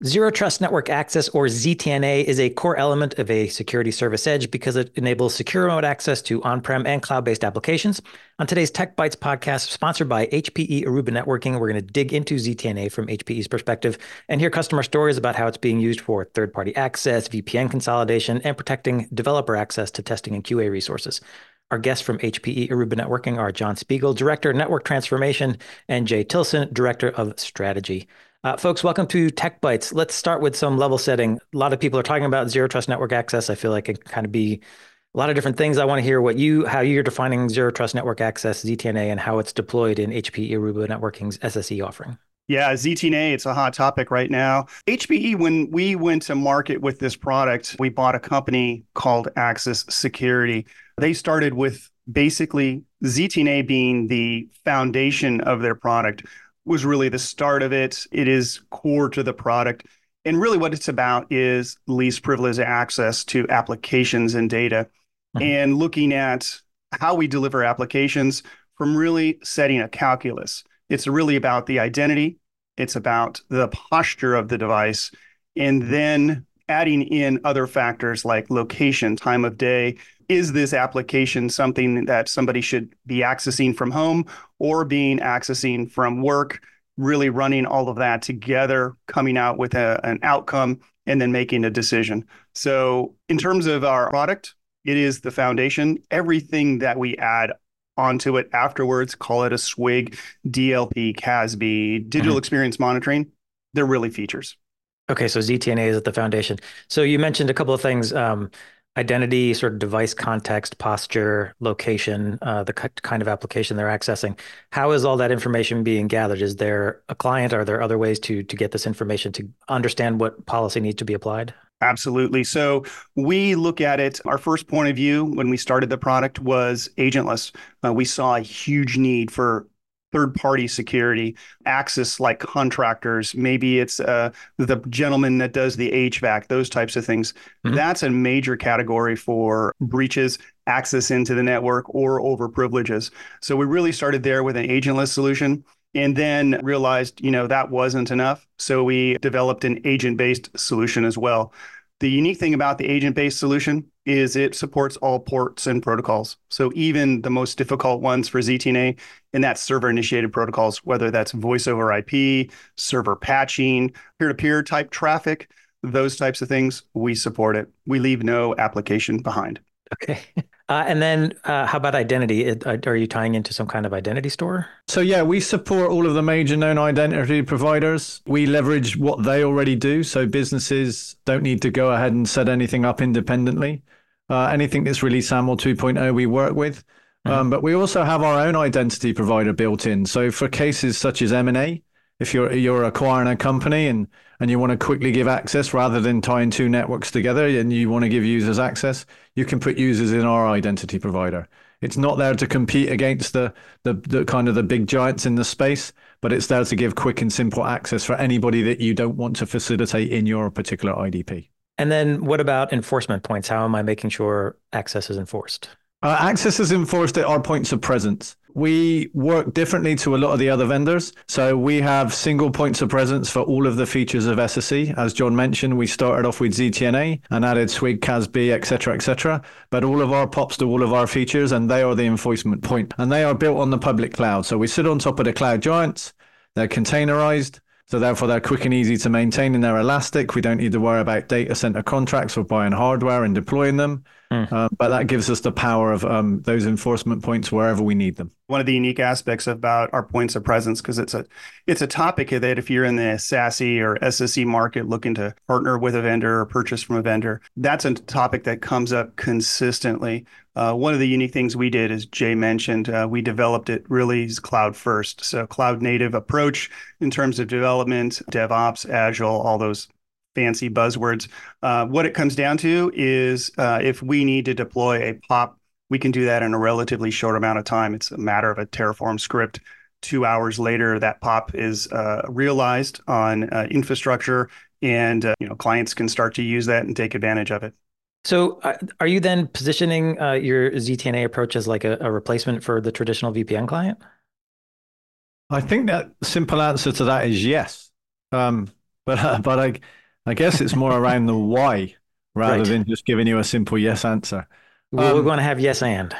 Zero Trust Network Access, or ZTNA, is a core element of a security service edge because it enables secure remote access to on-prem and cloud-based applications. On today's Tech Bytes podcast, sponsored by HPE Aruba Networking, we're going to dig into ZTNA from HPE's perspective and hear customer stories about how it's being used for third-party access, VPN consolidation, and protecting developer access to testing and QA resources. Our guests from HPE Aruba Networking are John Spiegel, Director of Network Transformation, and Jay Tilson, Director of Strategy. Folks, welcome to Tech Bytes. Let's start with some level setting. A lot of people are talking about zero trust network access. I feel like it can kind of be a lot of different things. I want to hear how you're defining zero trust network access, ZTNA, and how it's deployed in HPE Aruba Networking's SSE offering. Yeah, ZTNA, it's a hot topic right now. HPE, when we went to market with this product, we bought a company called Axis Security. They started with basically ZTNA being the foundation of their product, was really the start of it. It is core to the product. And really what it's about is least privileged access to applications and data, and looking at how we deliver applications from really setting a calculus. It's really about the identity. It's about the posture of the device, and then adding in other factors like location, time of day. Is this application something that somebody should be accessing from home or being accessing from work? Really running all of that together, coming out with an outcome, and then making a decision. So in terms of our product, it is the foundation. Everything that we add onto it afterwards, call it a SWIG, DLP, CASB, digital experience monitoring, they're really features. Okay, so ZTNA is at the foundation. So you mentioned a couple of things, identity, sort of device context, posture, location, the kind of application they're accessing. How is all that information being gathered? Is there a client? Are there other ways to get this information to understand what policy needs to be applied? Absolutely. So we look at it, our first point of view when we started the product was agentless. We saw a huge need for third-party security, access like contractors. Maybe it's the gentleman that does the HVAC, those types of things. That's a major category for breaches, access into the network, or over privileges. So we really started there with an agentless solution, and then realized, that wasn't enough. So we developed an agent-based solution as well. The unique thing about the agent-based solution is it supports all ports and protocols. So even the most difficult ones for ZTNA, and that's server-initiated protocols, whether that's voice over IP, server patching, peer-to-peer type traffic, those types of things, we support it. We leave no application behind. Okay. And then how about identity? Are you tying into some kind of identity store? So yeah, we support all of the major known identity providers. We leverage what they already do. So businesses don't need to go ahead and set anything up independently. Anything that's really SAML 2.0 we work with. But we also have our own identity provider built in. So for cases such as M&A, if you're acquiring a company and you want to quickly give access rather than tying two networks together and you want to give users access, you can put users in our identity provider. It's not there to compete against the kind of the big giants in the space, but it's there to give quick and simple access for anybody that you don't want to facilitate in your particular IDP. And then what about enforcement points? How am I making sure access is enforced? Access is enforced at our points of presence. We work differently to a lot of the other vendors. So we have single points of presence for all of the features of SSE. As John mentioned, we started off with ZTNA and added SWIG, CASB, et cetera, but all of our POPs do all of our features, and they are the enforcement point. And they are built on the public cloud. So we sit on top of the cloud giants. They're containerized. So therefore, they're quick and easy to maintain, and they're elastic. We don't need to worry about data center contracts or buying hardware and deploying them. But that gives us the power of those enforcement points wherever we need them. One of the unique aspects about our points of presence, because it's a topic that if you're in the SASE or SSE market looking to partner with a vendor or purchase from a vendor, that's a topic that comes up consistently. One of the unique things we did, as Jay mentioned, we developed it really as cloud first. So cloud native approach in terms of development, DevOps, Agile, all those fancy buzzwords. What it comes down to is if we need to deploy a POP, we can do that in a relatively short amount of time. It's a matter of a Terraform script. 2 hours later, that POP is realized on infrastructure, and clients can start to use that and take advantage of it. So are you then positioning your ZTNA approach as like a replacement for the traditional VPN client? I think that simple answer to that is yes. But I guess it's more around the why rather Right. than just giving you a simple yes answer. We're Um, going to have yes and.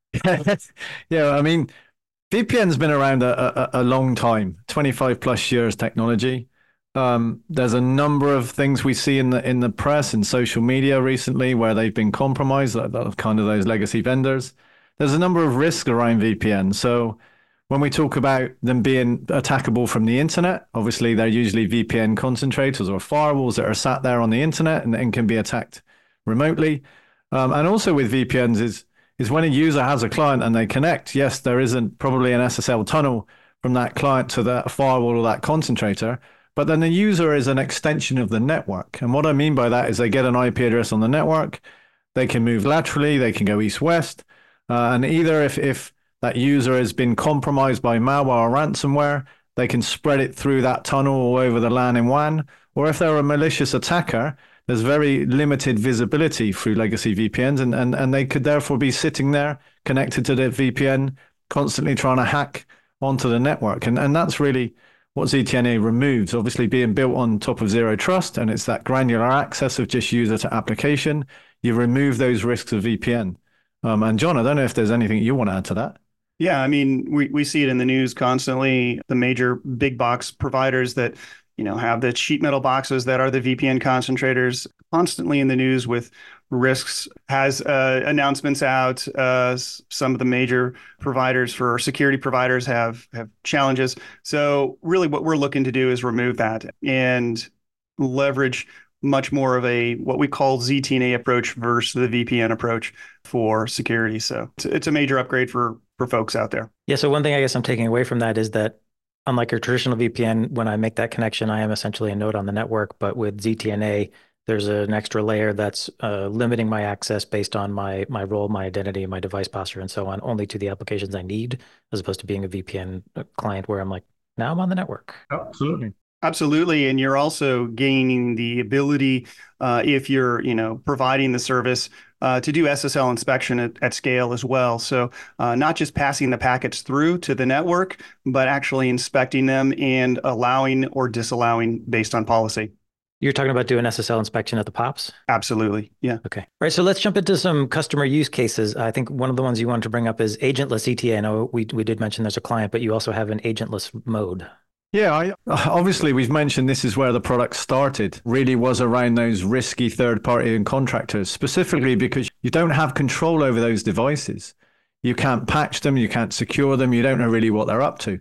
yeah, I mean, VPN's been around a long time, 25 plus years technology. There's a number of things we see in the press and social media recently where they've been compromised, kind of those legacy vendors. There's a number of risks around VPN. So when we talk about them being attackable from the internet, obviously they're usually VPN concentrators or firewalls that are sat there on the internet and can be attacked remotely. And also with VPNs is when a user has a client and they connect, yes, there isn't probably an SSL tunnel from that client to that firewall or that concentrator, but then the user is an extension of the network. And what I mean by that is they get an IP address on the network, they can move laterally, they can go east-west, and either if that user has been compromised by malware or ransomware, they can spread it through that tunnel all over the LAN and WAN, or if they're a malicious attacker, there's very limited visibility through legacy VPNs, and they could therefore be sitting there connected to the VPN, constantly trying to hack onto the network. And that's really what ZTNA removes, obviously being built on top of zero trust, and it's that granular access of just user to application. You remove those risks of VPN. And John, I don't know if there's anything you want to add to that. Yeah, I mean, we see it in the news constantly. The major big box providers that, have the sheet metal boxes that are the VPN concentrators constantly in the news with risks, has announcements out. Some of the major providers for security providers have challenges. So really what we're looking to do is remove that and leverage much more of a what we call ZTNA approach versus the VPN approach for security. So it's a major upgrade for folks out there. Yeah. So one thing I guess I'm taking away from that is that unlike your traditional VPN, when I make that connection, I am essentially a node on the network. But with ZTNA, there's an extra layer that's limiting my access based on my role, my identity, my device posture, and so on, only to the applications I need, as opposed to being a VPN client where I'm like, now I'm on the network. Absolutely. Absolutely. And you're also gaining the ability, if you're, providing the service, to do SSL inspection at scale as well. So not just passing the packets through to the network, but actually inspecting them and allowing or disallowing based on policy. You're talking about doing SSL inspection at the POPs? Absolutely. Yeah. Okay. All right. So let's jump into some customer use cases. I think one of the ones you wanted to bring up is agentless ETA. I know we did mention there's a client, but you also have an agentless mode. Yeah, obviously we've mentioned this is where the product started, really was around those risky third party and contractors, specifically because you don't have control over those devices. You can't patch them, you can't secure them, you don't know really what they're up to.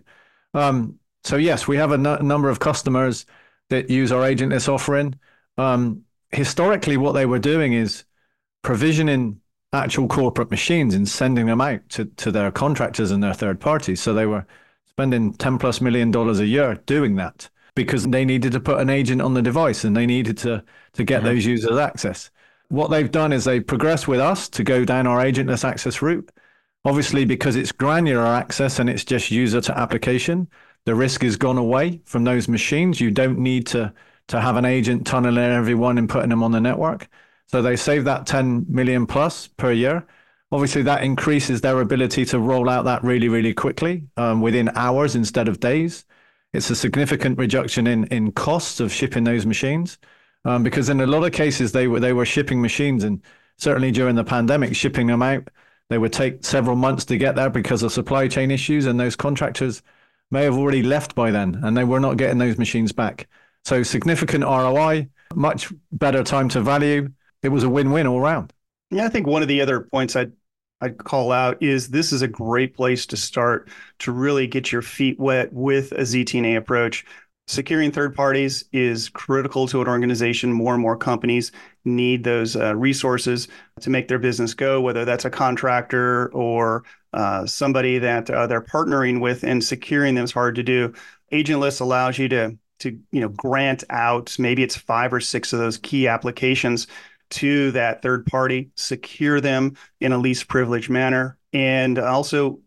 So yes, we have a number of customers that use our agentless offering. Historically, what they were doing is provisioning actual corporate machines and sending them out to their contractors and their third parties. So they were spending $10+ million a year doing that because they needed to put an agent on the device and they needed to get those users access. What they've done is they progressed with us to go down our agentless access route. Obviously, because it's granular access and it's just user to application, the risk has gone away from those machines. You don't need to have an agent tunneling everyone and putting them on the network. So they save that 10 million plus per year. Obviously, that increases their ability to roll out that really, really quickly within hours instead of days. It's a significant reduction in costs of shipping those machines because in a lot of cases, they were shipping machines, and certainly during the pandemic, shipping them out, they would take several months to get there because of supply chain issues, and those contractors may have already left by then, and they were not getting those machines back. So significant ROI, much better time to value. It was a win-win all around. Yeah, I think one of the other points I'd call out is this is a great place to start to really get your feet wet with a ZTNA approach. Securing third parties is critical to an organization. More and more companies need those resources to make their business go, whether that's a contractor or somebody that they're partnering with, and securing them is hard to do. Agentless allows you to grant out, maybe it's 5 or 6 of those key applications to that third party, secure them in a least privileged manner, and also,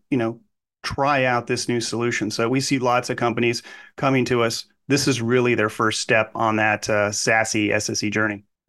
try out this new solution. So we see lots of companies coming to us. This is really their first step on that SASE SSE journey.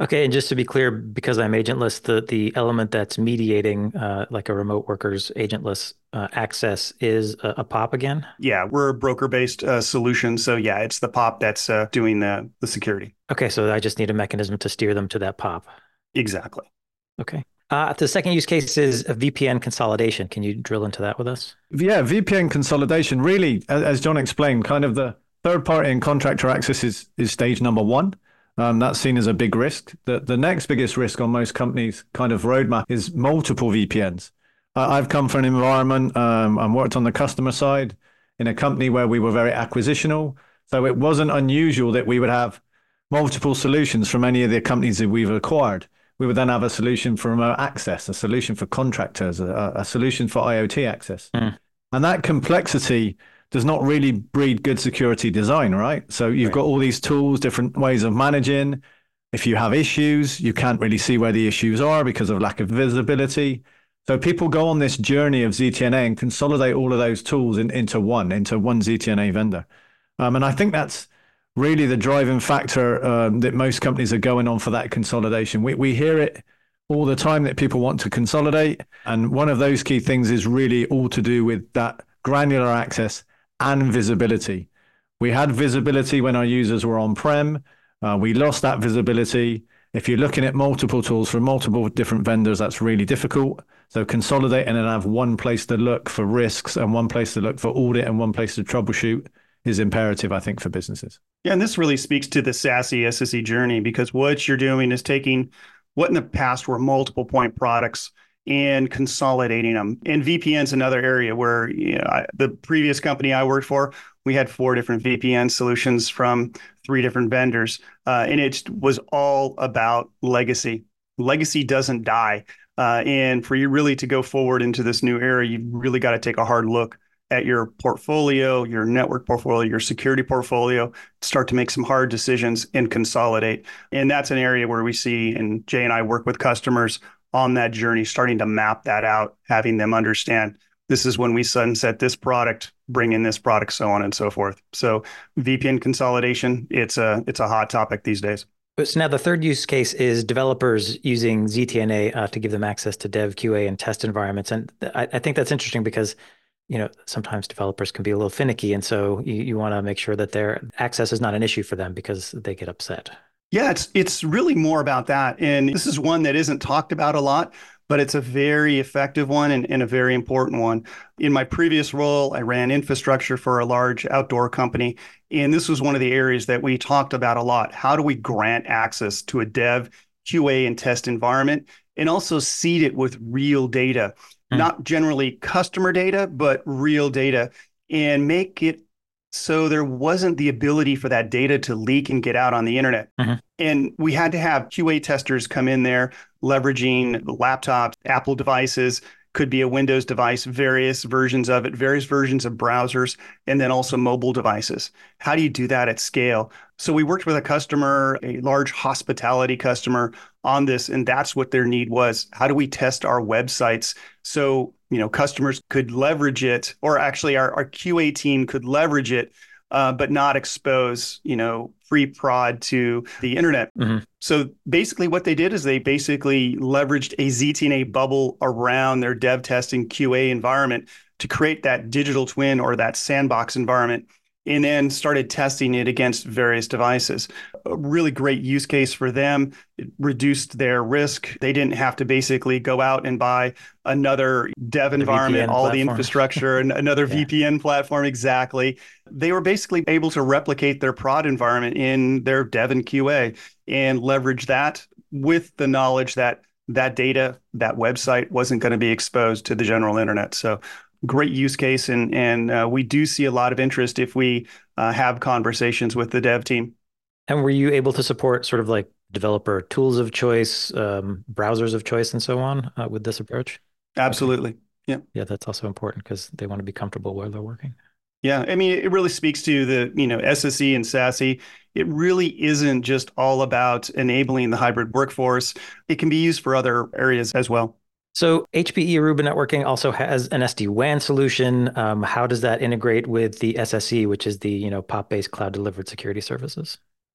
Okay, and just to be clear, because I'm agentless, the element that's mediating like a remote worker's agentless access is a POP again? Yeah, we're a broker-based solution. So yeah, it's the POP that's doing the security. Okay, so I just need a mechanism to steer them to that POP. Exactly. Okay. The second use case is a VPN consolidation. Can you drill into that with us? Yeah, VPN consolidation, really, as John explained, kind of the third party and contractor access is stage number one. That's seen as a big risk. The next biggest risk on most companies' kind of roadmap is multiple VPNs. I've come from an environment, and worked on the customer side in a company where we were very acquisitional. So it wasn't unusual that we would have multiple solutions from any of the companies that we've acquired. We would then have a solution for remote access, a solution for contractors, a solution for IoT access. And that complexity does not really breed good security design, right? So you've got all these tools, different ways of managing. If you have issues, you can't really see where the issues are because of lack of visibility. So people go on this journey of ZTNA and consolidate all of those tools into one ZTNA vendor. And I think that's really the driving factor that most companies are going on for that consolidation. We hear it all the time that people want to consolidate. And one of those key things is really all to do with that granular access and visibility. We had visibility when our users were on-prem. We lost that visibility. If you're looking at multiple tools from multiple different vendors, that's really difficult. So consolidate and then have one place to look for risks and one place to look for audit and one place to troubleshoot is imperative, I think, for businesses. Yeah, and this really speaks to the SASE SSE journey, because what you're doing is taking what in the past were multiple point products and consolidating them. And VPN is another area where the previous company I worked for, we had 4 different VPN solutions from 3 different vendors. And it was all about legacy. Legacy doesn't die. And for you really to go forward into this new era, you've really got to take a hard look at your portfolio, your network portfolio, your security portfolio, start to make some hard decisions and consolidate. And that's an area where we see, and Jay and I work with customers on that journey, starting to map that out, having them understand this is when we sunset this product, bring in this product, so on and so forth. So VPN consolidation, it's a hot topic these days. So now the third use case is developers using ZTNA to give them access to dev, QA, and test environments. And I think that's interesting because sometimes developers can be a little finicky. And so you want to make sure that their access is not an issue for them because they get upset. Yeah, it's really more about that. And this is one that isn't talked about a lot, but it's a very effective one and a very important one. In my previous role, I ran infrastructure for a large outdoor company. And this was one of the areas that we talked about a lot. How do we grant access to a dev, QA, and test environment, and also seed it with real data? Not generally customer data, but real data, and make it so there wasn't the ability for that data to leak and get out on the internet. And we had to have QA testers come in there, leveraging laptops, Apple devices, could be a Windows device, various versions of it, various versions of browsers, and then also mobile devices. How do you do that at scale? So we worked with a customer, a large hospitality customer, on this, and that's what their need was. How do we test our websites so customers could leverage it, or actually our QA team could leverage it, but not expose free prod to the internet? So basically what they did is they basically leveraged a ZTNA bubble around their dev testing QA environment to create that digital twin or that sandbox environment, and then started testing it against various devices. A really great use case for them. It reduced their risk. They didn't have to basically go out and buy another dev environment, all the infrastructure, and another VPN platform. Exactly. They were basically able to replicate their prod environment in their dev and QA and leverage that with the knowledge that that data, that website wasn't going to be exposed to the general internet. So great use case. And we do see a lot of interest if we have conversations with the dev team. And were you able to support sort of like developer tools of choice, browsers of choice, and so on with this approach? Absolutely. Yeah. Yeah, that's also important because they want to be comfortable where they're working. Yeah, I mean, it really speaks to the, SSE and SASE. It really isn't just all about enabling the hybrid workforce. It can be used for other areas as well. So HPE Aruba Networking also has an SD-WAN solution. How does that integrate with the SSE, which is the POP-based cloud delivered security services?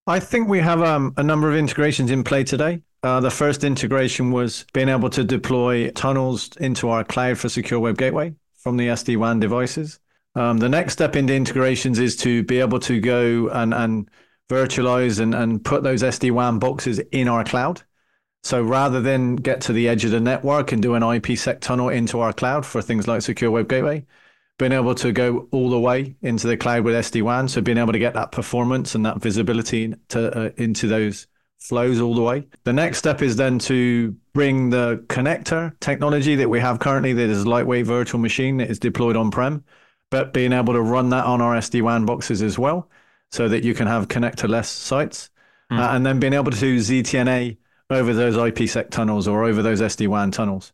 I think we have a number of integrations in play today. The first integration was being able to deploy tunnels into our cloud for Secure Web Gateway from the SD-WAN devices. The next step into integrations is to be able to go and virtualize and put those SD-WAN boxes in our cloud. So rather than get to the edge of the network and do an IPsec tunnel into our cloud for things like Secure Web Gateway, being able to go all the way into the cloud with SD-WAN, so being able to get that performance and that visibility into those flows all the way. The next step is then to bring the connector technology that we have currently, that is a lightweight virtual machine that is deployed on-prem, but being able to run that on our SD-WAN boxes as well, so that you can have connector-less sites, and then being able to do ZTNA over those IPsec tunnels or over those SD-WAN tunnels.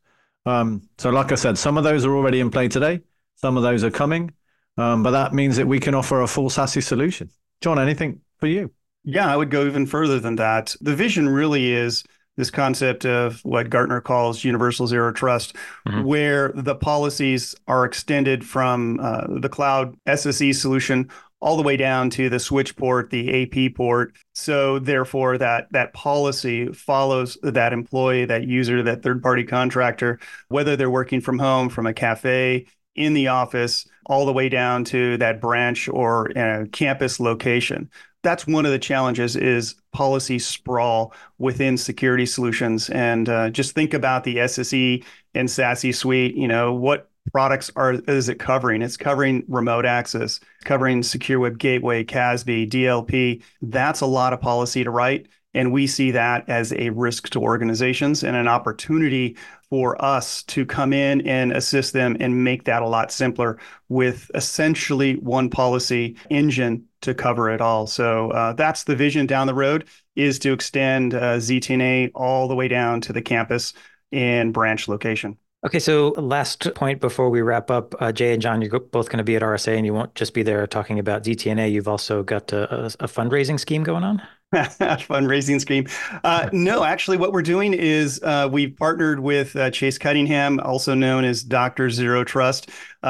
So like I said, some of those are already in play today. Some of those are coming, but that means that we can offer a full SASE solution. John, anything for you? Yeah, I would go even further than that. The vision really is this concept of what Gartner calls universal zero trust, where the policies are extended from the cloud SSE solution all the way down to the switch port, the AP port. So therefore, that policy follows that employee, that user, that third-party contractor, whether they're working from home, from a cafe, in the office, all the way down to that branch or campus location. That's one of the challenges, is policy sprawl within security solutions. And just think about the SSE and SASE suite. What products is it covering? It's covering remote access, covering Secure Web Gateway, CASB, DLP. That's a lot of policy to write. And we see that as a risk to organizations and an opportunity for us to come in and assist them and make that a lot simpler with essentially one policy engine to cover it all. So that's the vision down the road, is to extend ZTNA all the way down to the campus and branch location. Okay, so last point before we wrap up, Jay and John, you're both going to be at RSA, and you won't just be there talking about ZTNA. You've also got a fundraising scheme going on? Fundraising scheme. No, actually, what we're doing is we've partnered with Chase Cunningham, also known as Dr. Zero Trust.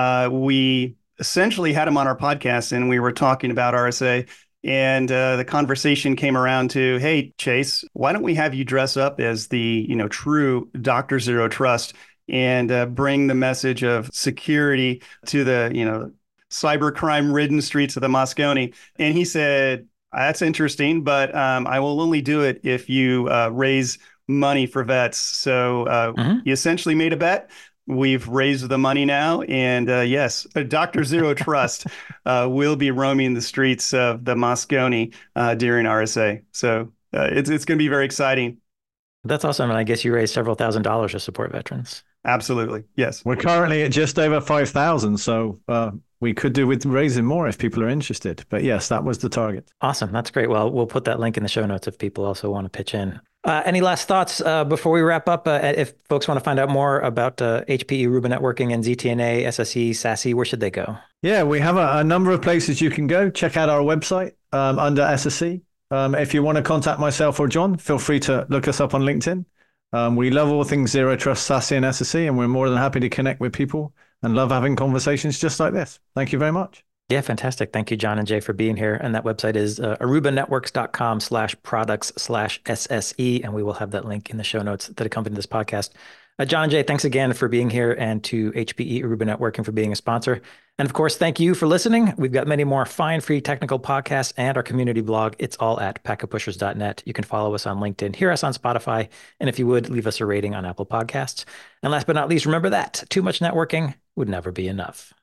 We essentially had him on our podcast, and we were talking about RSA. And the conversation came around to, hey, Chase, why don't we have you dress up as the true Dr. Zero Trust and bring the message of security to the cybercrime ridden streets of the Moscone? And he said, that's interesting, but I will only do it if you raise money for vets. So you essentially made a bet. We've raised the money now. And yes, Dr. Zero Trust will be roaming the streets of the Moscone during RSA. So it's going to be very exciting. That's awesome. And I guess you raised several $1,000s to support veterans. Absolutely. Yes. We're currently at just over 5,000. So we could do with raising more if people are interested. But yes, that was the target. Awesome. That's great. Well, we'll put that link in the show notes if people also want to pitch in. Any last thoughts before we wrap up? If folks want to find out more about HPE Aruba Networking and ZTNA, SSE, SASE, where should they go? Yeah, we have a number of places you can go. Check out our website under SSE. If you want to contact myself or John, feel free to look us up on LinkedIn. We love all things Zero Trust, SASE, and SSE, and we're more than happy to connect with people and love having conversations just like this. Thank you very much. Yeah, fantastic. Thank you, John and Jay, for being here. And that website is arubanetworks.com/products/SSE. And we will have that link in the show notes that accompany this podcast. John and Jay, thanks again for being here, and to HPE Aruba Networking for being a sponsor. And of course, thank you for listening. We've got many more fine, free technical podcasts and our community blog. It's all at packetpushers.net. You can follow us on LinkedIn, hear us on Spotify, and if you would, leave us a rating on Apple Podcasts. And last but not least, remember that too much networking would never be enough.